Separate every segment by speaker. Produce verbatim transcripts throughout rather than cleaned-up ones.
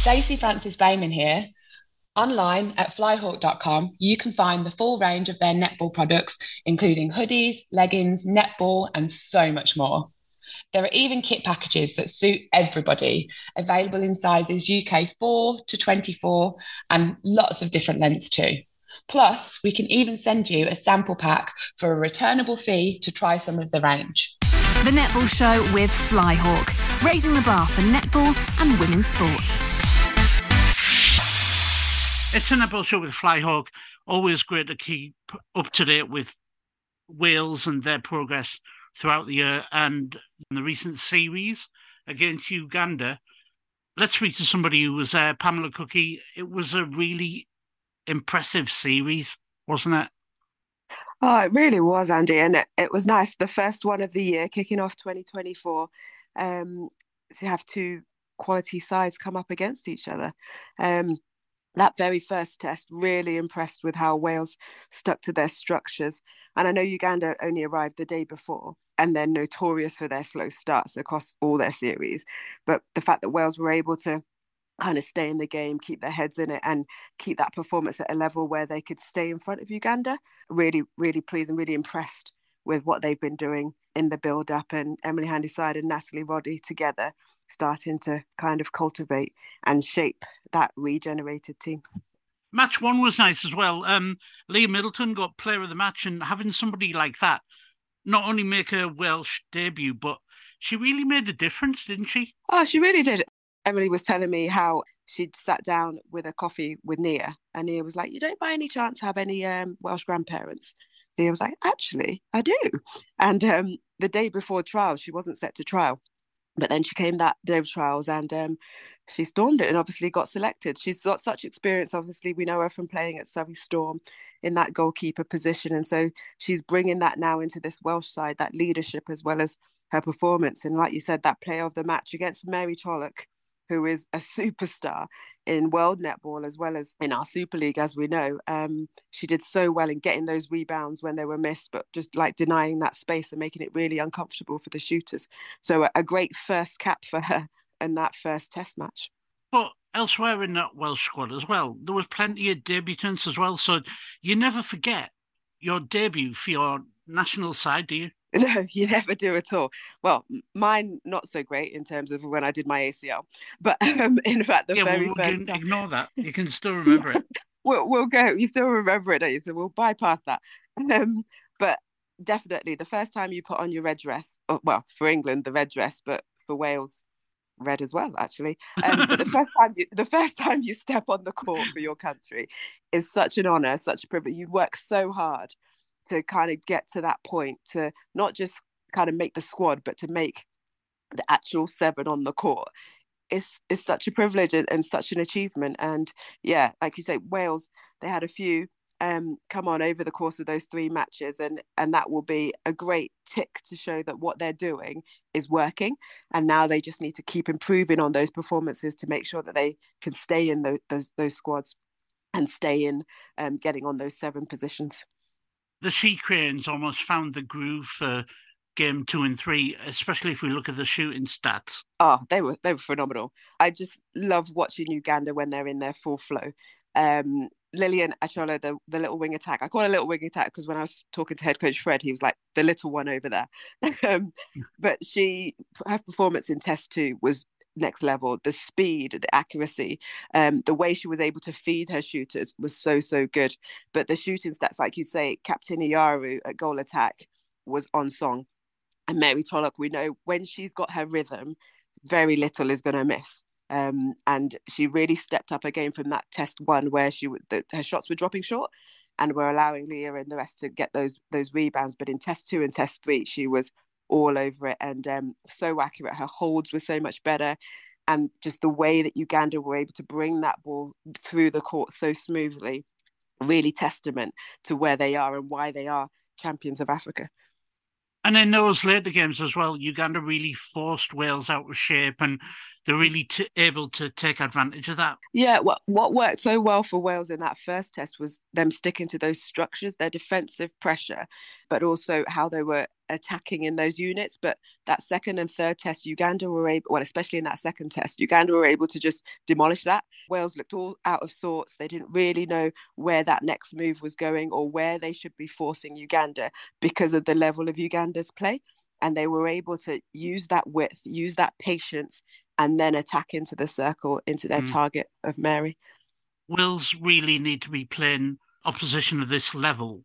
Speaker 1: Stacey Francis Bayman here. Online at flyhawk dot com, you can find the full range of their netball products, including hoodies, leggings, netball, and so much more. There are even kit packages that suit everybody, available in sizes U K four to twenty-four and lots of different lengths too. Plus, we can even send you a sample pack for a returnable fee to try some of the range.
Speaker 2: The Netball Show with Flyhawk, raising the bar for netball and women's sport.
Speaker 3: It's a Netball Show with Flyhawk. Always great to keep up to date with Wales and their progress throughout the year, and in the recent series against Uganda. Let's speak to somebody who was there, Pamela Cookie. It was a really impressive series, wasn't it?
Speaker 4: Oh, it really was, Andy, and it, it was nice. The first one of the year, kicking off twenty twenty-four, um, to have two quality sides come up against each other. Um, that very first test, really impressed with how Wales stuck to their structures. And I know Uganda only arrived the day before, and they're notorious for their slow starts across all their series. But the fact that Wales were able to kind of stay in the game, keep their heads in it, and keep that performance at a level where they could stay in front of Uganda, really, really pleased and really impressed with what they've been doing in the build-up, and Emily Handyside and Natalie Roddy together starting to kind of cultivate and shape that regenerated team.
Speaker 3: Match one was nice as well. Um, Leah Middleton got player of the match, and having somebody like that not only make her Welsh debut, but she really made a difference, didn't she?
Speaker 4: Oh, she really did. Emily was telling me how she'd sat down with a coffee with Nia, and Nia was like, "You don't by any chance have any um, Welsh grandparents?" Nia was like, "Actually, I do." And um, the day before trials, she wasn't set to trial. But then she came that day of trials, and um, she stormed it and obviously got selected. She's got such experience. Obviously, we know her from playing at Surrey Storm in that goalkeeper position. And so she's bringing that now into this Welsh side, that leadership as well as her performance. And like you said, that player of the match against Mary Trollock, who is a superstar in world netball as well as in our Super League, as we know. Um, she did so well in getting those rebounds when they were missed, but just like denying that space and making it really uncomfortable for the shooters. So a, a great first cap for her in that first test match.
Speaker 3: But elsewhere in that Welsh squad as well, there was plenty of debutants as well. So you never forget your debut for your national side, do you?
Speaker 4: No, you never do at all. Well, mine not so great in terms of when I did my A C L, but um, in fact, the
Speaker 3: yeah,
Speaker 4: very
Speaker 3: well,
Speaker 4: first
Speaker 3: we can
Speaker 4: time...
Speaker 3: ignore that. You can still remember it.
Speaker 4: we'll, we'll go. You still remember it, don't you? So we'll bypass that. Um, but definitely, the first time you put on your red dress, or, well, for England, the red dress, but for Wales, red as well, actually. Um, but the first time, you, the first time you step on the court for your country is such an honour, such a privilege. You work so hard to kind of get to that point, to not just kind of make the squad, but to make the actual seven on the court. It's, it's such a privilege and, and such an achievement. And yeah, like you say, Wales, they had a few um, come on over the course of those three matches, and, and that will be a great tick to show that what they're doing is working. And now they just need to keep improving on those performances to make sure that they can stay in those, those, those squads and stay in um, getting on those seven positions.
Speaker 3: The Sea Cranes almost found the groove for game two and three, especially if we look at the shooting stats.
Speaker 4: Oh, they were they were phenomenal. I just love watching Uganda when they're in their full flow. Um, Lillian Acholo, the, the little wing attack. I call her little wing attack because when I was talking to head coach Fred, he was like, the little one over there. um, but she, her performance in test two was next level. The speed, the accuracy, um, the way she was able to feed her shooters was so, so good. But the shooting stats, like you say, Captain Iyaru at goal attack was on song. And Mary Trollock, we know when she's got her rhythm, very little is going to miss. Um, and she really stepped up her game from that test one where she the, her shots were dropping short and were allowing Leah and the rest to get those those rebounds. But in test two and test three, she was all over it and um, so accurate. Her holds were so much better. And just the way that Uganda were able to bring that ball through the court so smoothly, really testament to where they are and why they are champions of Africa.
Speaker 3: And in those later games as well, Uganda really forced Wales out of shape, and they're really t- able to take advantage of that.
Speaker 4: Yeah, what what worked so well for Wales in that first test was them sticking to those structures, their defensive pressure, but also how they were attacking in those units. But that second and third test, Uganda were able, well, especially in that second test, Uganda were able to just demolish that. Wales looked all out of sorts. They didn't really know where that next move was going or where they should be forcing Uganda because of the level of Uganda's play. And they were able to use that width, use that patience, and then attack into the circle, into their mm. target of Mary.
Speaker 3: Wales really need to be playing opposition of this level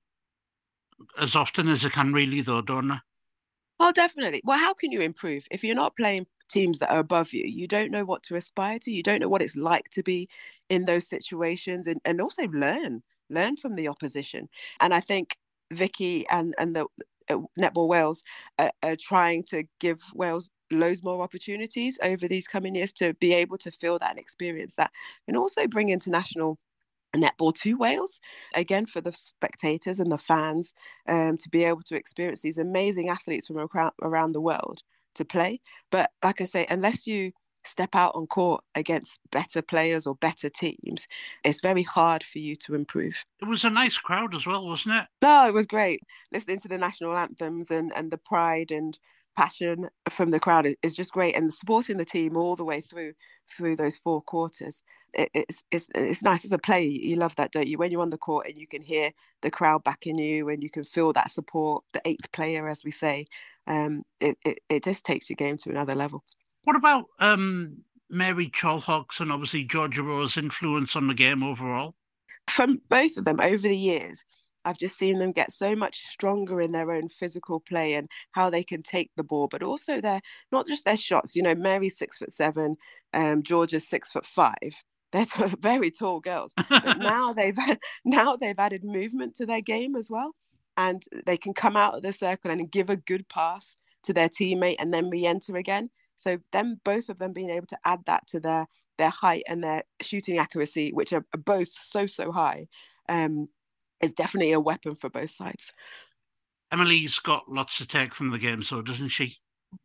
Speaker 3: as often as they can, really, though, don't they?
Speaker 4: Oh, definitely. Well, how can you improve? If you're not playing teams that are above you, you don't know what to aspire to. You don't know what it's like to be in those situations, and, and also learn, learn from the opposition. And I think Vicky and, and the uh, Netball Wales are, are trying to give Wales loads more opportunities over these coming years to be able to feel that and experience that, and also bring international netball to Wales again for the spectators and the fans, um, to be able to experience these amazing athletes from around, around the world to play. But like I say, unless you step out on court against better players or better teams, it's very hard for you to improve.
Speaker 3: It was a nice crowd as well, wasn't it?
Speaker 4: No, it was great. Listening to the national anthems and, and the pride and passion from the crowd is just great, and supporting the team all the way through through those four quarters. It, it's it's it's nice as a player. You love that, don't you? When you're on the court and you can hear the crowd backing you, and you can feel that support, the eighth player, as we say. Um, it it, it just takes your game to another level.
Speaker 3: What about um, Mary Chalhawks and obviously Georgia Rowe's influence on the game overall?
Speaker 4: From both of them over the years, I've just seen them get so much stronger in their own physical play and how they can take the ball, but also their, not just their shots. You know, Mary's six foot seven, um, Georgia's six foot five. They're very tall girls, but now they've now they've added movement to their game as well, and they can come out of the circle and give a good pass to their teammate and then re-enter again. So them, both of them being able to add that to their their height and their shooting accuracy, which are both so so high. Um, is definitely a weapon for both sides.
Speaker 3: Emily's got lots to take from the game, so doesn't she?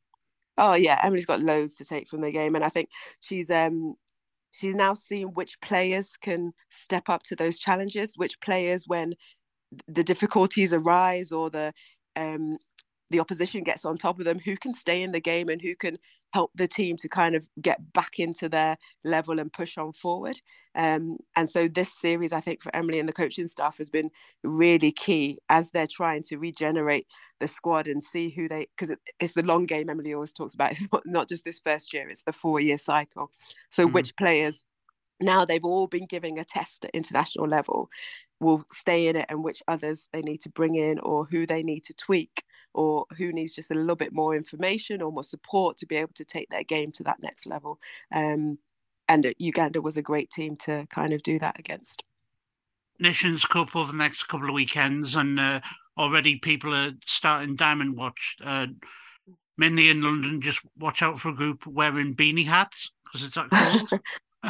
Speaker 4: Oh yeah, Emily's got loads to take from the game, and I think she's um she's now seeing which players can step up to those challenges, which players, when the difficulties arise or the um the opposition gets on top of them, who can stay in the game and who can help the team to kind of get back into their level and push on forward. Um, and so this series, I think, for Emily and the coaching staff has been really key as they're trying to regenerate the squad and see who they, because it, it's the long game Emily always talks about. It's not, not just this first year, it's the four-year cycle. So mm. which players, now they've all been giving a test at international level, will stay in it, and which others they need to bring in, or who they need to tweak, or who needs just a little bit more information or more support to be able to take their game to that next level. Um, and Uganda was a great team to kind of do that against.
Speaker 3: Nations Cup over the next couple of weekends, and uh, already people are starting Diamond Watch. Uh, mainly in London, just watch out for a group wearing beanie hats, because it's that cold.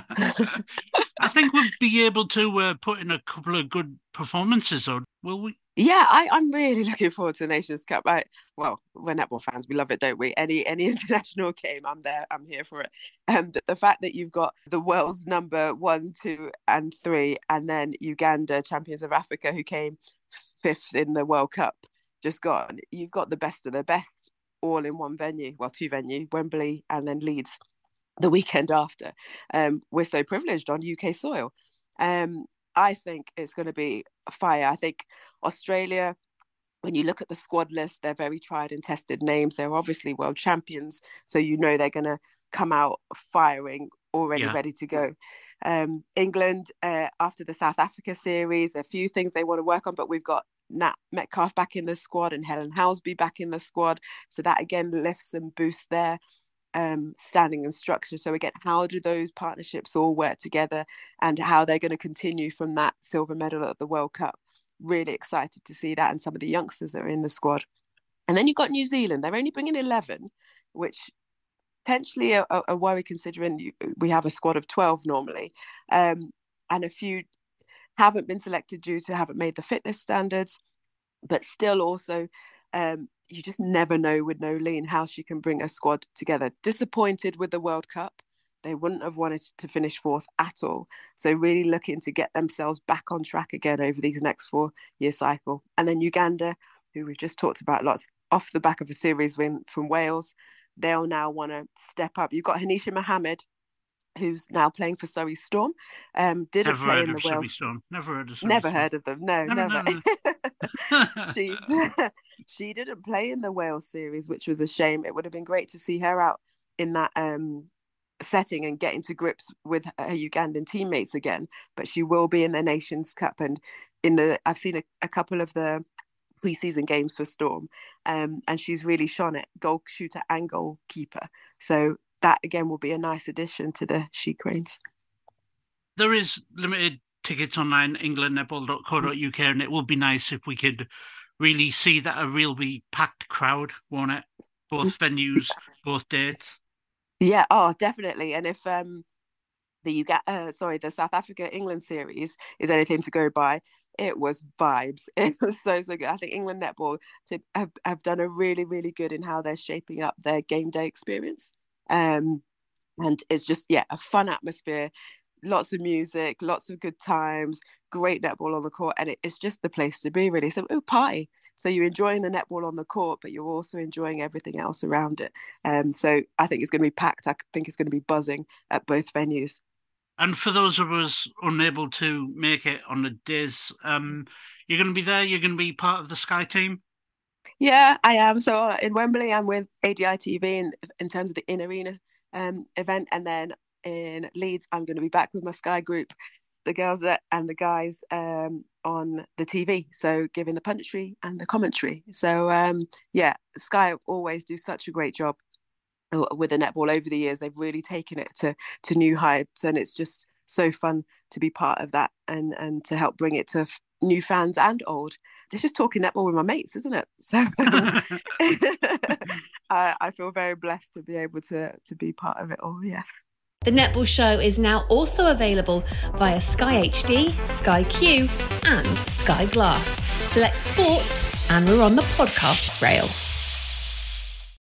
Speaker 3: I think we'll be able to uh, put in a couple of good performances, or will we?
Speaker 4: Yeah, I, I'm really looking forward to the Nations Cup. I, well, we're netball fans, we love it, don't we? Any any international game, I'm there, I'm here for it. And the fact that you've got the world's number one, two, and three, and then Uganda, champions of Africa, who came fifth in the World Cup, just gone. You've got the best of the best all in one venue, well, two venues, Wembley and then Leeds the weekend after. Um, we're so privileged on U K soil. Um, I think it's going to be a fire. I think Australia, when you look at the squad list, they're very tried and tested names. They're obviously world champions, so you know they're going to come out firing, already yeah. ready to go. Um, England, uh, after the South Africa series, there are a few things they want to work on, but we've got Nat Metcalfe back in the squad and Helen Housby back in the squad. So that again lifts and boosts their um, standing and structure. So again, how do those partnerships all work together, and how they're going to continue from that silver medal at the World Cup? Really excited to see that, and some of the youngsters that are in the squad. And then you've got New Zealand. They're only bringing eleven, which potentially a, a worry considering we have a squad of twelve normally. Um, and a few haven't been selected due to haven't made the fitness standards, but still also um, you just never know with Nolene how she can bring a squad together. Disappointed with the World Cup. they wouldn't have wanted to finish fourth at all. So really looking to get themselves back on track again over these next four-year cycle. And then Uganda, who we've just talked about lots, off the back of a series win from Wales, they'll now want to step up. You've got Hanisha Mohammed, who's now playing for Surrey Storm. Um, didn't
Speaker 3: never
Speaker 4: play
Speaker 3: heard
Speaker 4: in
Speaker 3: of
Speaker 4: the
Speaker 3: Surrey
Speaker 4: Wales.
Speaker 3: Storm. Never heard of Surrey
Speaker 4: Never
Speaker 3: Storm.
Speaker 4: heard of them. No,
Speaker 3: no
Speaker 4: never.
Speaker 3: No, no.
Speaker 4: She's, she didn't play in the Wales series, which was a shame. It would have been great to see her out in that um, setting and getting to grips with her Ugandan teammates again. But she will be in the Nations Cup, and in the I've seen a, a couple of the pre-season games for Storm, um, and she's really shone it, goal shooter and goalkeeper. So that again will be a nice addition to the She Cranes.
Speaker 3: There is limited tickets online, england netball dot co dot uk, and it would be nice if we could really see that a really packed crowd, won't it? Both venues, both dates.
Speaker 4: Yeah, oh, definitely. And if um, the Uga- uh, sorry, the South Africa England series is anything to go by, it was vibes. It was so, so good. I think England Netball to, have, have done a really, really good in how they're shaping up their game day experience. Um, and it's just, yeah, a fun atmosphere, lots of music, lots of good times, great netball on the court, and it, it's just the place to be, really. So, oh, pie. So you're enjoying the netball on the court, but you're also enjoying everything else around it. Um, so I think it's going to be packed. I think it's going to be buzzing at both venues.
Speaker 3: And for those of us unable to make it on the days, um, you're going to be there? You're going to be part of the Sky team?
Speaker 4: Yeah, I am. So uh, in Wembley, I'm with A D I T V in, in terms of the in-arena um, event. And then in Leeds, I'm going to be back with my Sky group, the girls that, and the guys um, on the T V. So giving the punditry and the commentary. So um, yeah, Sky always do such a great job with the netball over the years. They've really taken it to to new heights, and it's just so fun to be part of that and and to help bring it to f- new fans and old. It's just talking netball with my mates, isn't it? So um, I, I feel very blessed to be able to to be part of it all. Yes.
Speaker 2: The Netball Show is now also available via Sky H D, Sky Q and Sky Glass. Select sport and we're on the podcasts rail.